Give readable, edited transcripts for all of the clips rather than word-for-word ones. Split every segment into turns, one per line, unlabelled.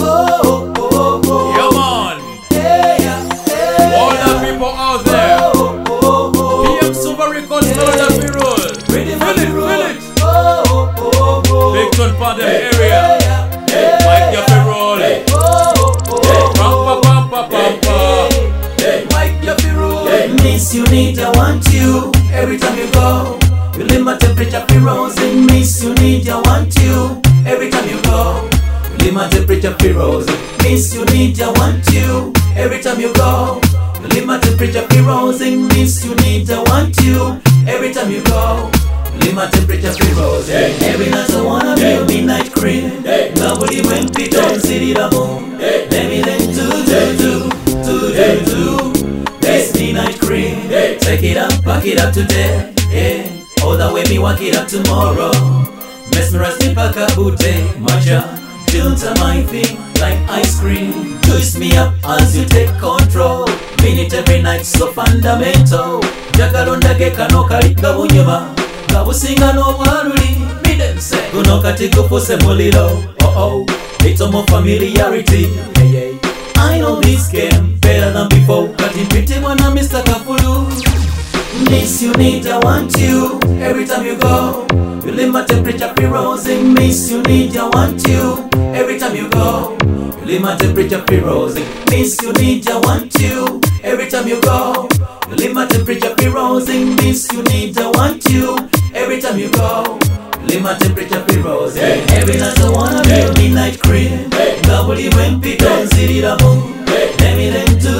Yeah, man. All the people out there. PM Super Records, Melody of the Roll. Feel it. Big Ton part of the area. Mike of the Roll.
Mike of the Roll. Miss you need, I want you. Every time you go, you leave my temperature be rising. Miss you need, I want you. Every time you go, you leave my temperature be rising. Miss you need, I want you. Every time you go, you leave my temperature be rising. Miss you need, I want you. Every time you go, you leave my temperature be rising. Every night I wanna be your midnight cream. Nobody when people city the moon. Let me then do. This midnight cream. Take it up, back it up today. Yeah. All the way me walk it up tomorrow. Mesmerize me back a booty. Matcha, filter my thing like ice cream. Twist me up as you take control. Mean it every night, so fundamental. Jagaronda geka no kali gabunyuma. Gabusinga no waruli. Me them say kuno kati kufuse mulilo. Oh, it's more familiarity. Hey. I know this game better than before. Kati piti wana Mr. Kafulu. Miss you need, I want you. Every time you go, you leave my temperature be rising. Miss you need, I want you. Every time you go, you leave my temperature be rising. Miss you need, I want you. Every time you go, you leave my temperature be rising. Miss you need, I want you. Every time you go, you leave my temperature be rising. Every night I wanna be your midnight cream. Nobody when people city the moon. Let me then do.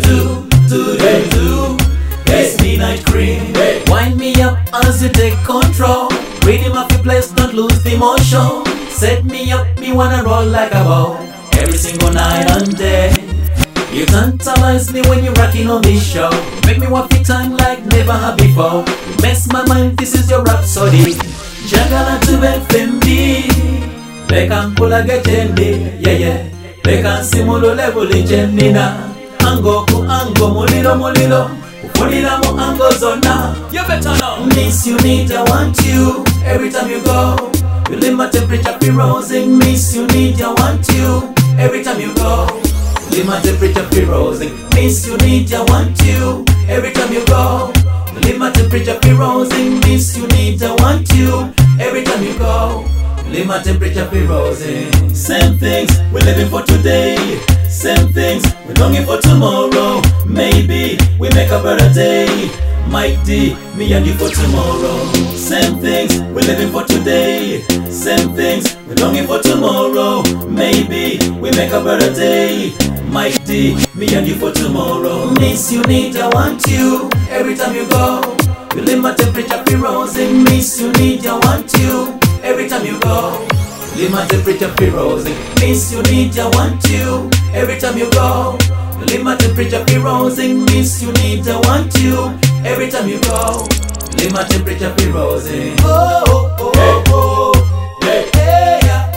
This midnight cream. Wind me up as you take control. Rhythm of your place, don't lose the motion. Set me up, me wanna roll like a ball. Every single night and day. You tantalize me when you're rocking on this show. Make me walk the time like never have before. You mess my mind, this is your rhapsody. Jagala to FMD. Bekankula gejendi, yeah. Bekansimulo level jendina. Ango ku ango mulilo. Mulila mo ango zona. You better know. Miss you need, I want you. Every time you go, you leave my temperature be rising. Miss you need, I want you. Every time you go, you leave my temperature be rising. Miss you need, I want you. Every time you go, you leave my temperature be rising. Miss you need, I want you. Every time you go, you leave my temperature be rising. Same things we're living for today. Same things we're longing for tomorrow. Maybe we make a better day. Mike D, me and you for tomorrow. Same things we're living for today. Same things we're longing for tomorrow. Maybe we make a better day. Mike D, me and you for tomorrow. Miss you need, I want you. Every time you go, you leave my temperature be rising. Miss you need, I want you. Every time you go, leave my temperature be rising. Miss you need, I want you. Every time you go, you leave my temperature be rising. Miss you need, I want you. Every time you go, you leave my temperature be rising. Hey.